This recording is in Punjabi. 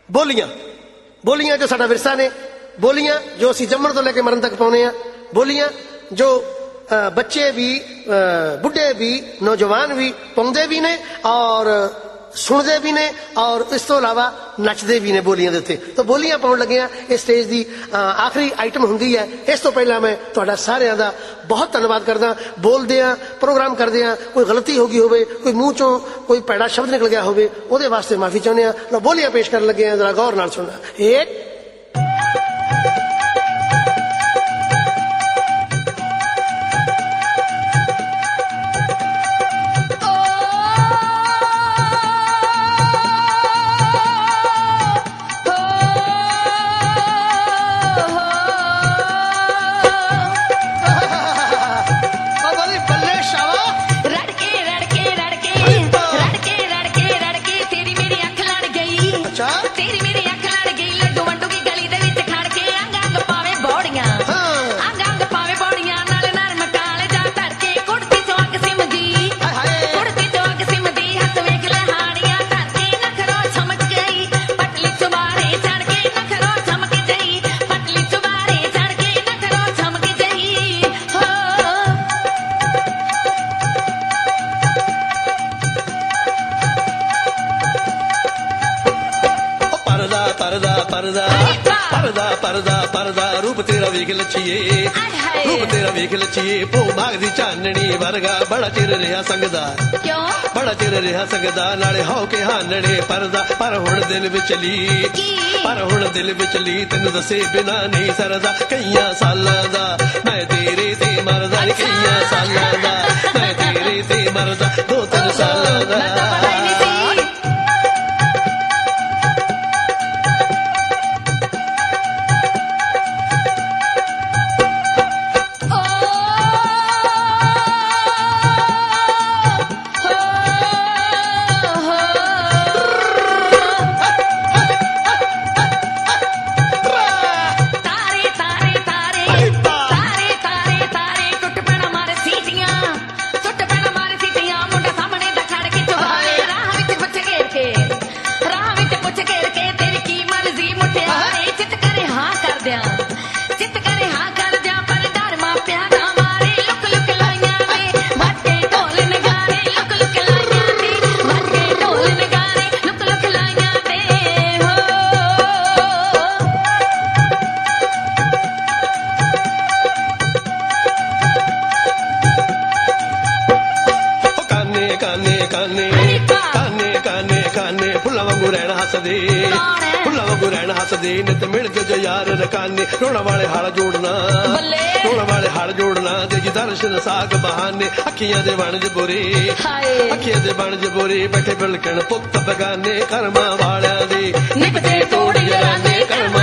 ਬੋਲੀਆਂ, ਬੋਲੀਆਂ ਜੋ ਸਾਡਾ ਵਿਰਸਾ ਨੇ, ਬੋਲੀਆਂ ਜੋ ਅਸੀਂ ਜੰਮਣ ਤੋਂ ਲੈ ਕੇ ਮਰਨ ਤੱਕ ਪਾਉਂਦੇ ਹਾਂ, ਬੋਲੀਆਂ ਜੋ ਬੱਚੇ ਵੀ, ਬੁੱਢੇ ਵੀ, ਨੌਜਵਾਨ ਵੀ ਪਾਉਂਦੇ ਵੀ ਨੇ ਔਰ ਸੁਣਦੇ ਵੀ ਨੇ ਔਰ ਇਸ ਤੋਂ ਇਲਾਵਾ ਨੱਚਦੇ ਵੀ ਨੇ ਬੋਲੀਆਂ ਦੇ ਉੱਤੇ। ਤਾਂ ਬੋਲੀਆਂ ਪਾਉਣ ਲੱਗੇ ਹਾਂ, ਇਹ ਸਟੇਜ ਦੀ ਆਖਰੀ ਆਈਟਮ ਹੁੰਦੀ ਹੈ। ਇਸ ਤੋਂ ਪਹਿਲਾਂ ਮੈਂ ਤੁਹਾਡਾ ਸਾਰਿਆਂ ਦਾ ਬਹੁਤ ਧੰਨਵਾਦ ਕਰਦਾ। ਬੋਲਦੇ ਹਾਂ, ਪ੍ਰੋਗਰਾਮ ਕਰਦੇ ਹਾਂ, ਕੋਈ ਗਲਤੀ ਹੋ ਗਈ ਹੋਵੇ, ਕੋਈ ਮੂੰਹ ਚੋਂ ਕੋਈ ਭੈੜਾ ਸ਼ਬਦ ਨਿਕਲ ਗਿਆ ਹੋਵੇ, ਉਹਦੇ ਵਾਸਤੇ ਮਾਫੀ ਚਾਹੁੰਦੇ ਹਾਂ। ਲਓ ਬੋਲੀਆਂ ਪੇਸ਼ ਕਰਨ ਲੱਗੇ ਹਾਂ, ਜ਼ਰਾ ਗੌਰ ਨਾਲ ਸੁਣਨਾ। ਇਹ रूप तेरा वेख लछिए, रूप तेरा वेख लछिए, भो भाग दी चाननी वर्गा बड़ा चिर रहा संगदा, बड़ा चिर रहा संगदा, नाले हो के हानने परदा, पर हुण दिल विचली, पर हुण दिल विचली, तेन दसे बिना नहीं सरदा, कईयां सालां दा मैं तेरे ते मरदा, कईयां सालां दा मैं तेरे ते मरदा, 2-3 सालां दा। नित मिल के जो यार रकाने, रोना वाले हाल जोड़ना, रोना वाले हाल जोड़ना, तेजी दर्शन साग बहाने, अखियां दे बनज बुरे, अखियां दे बनज बुरे, बैठे बिलकण पुत बगाने, कर्मा वालियां दे निभदे तोड़ जराने, कर्मा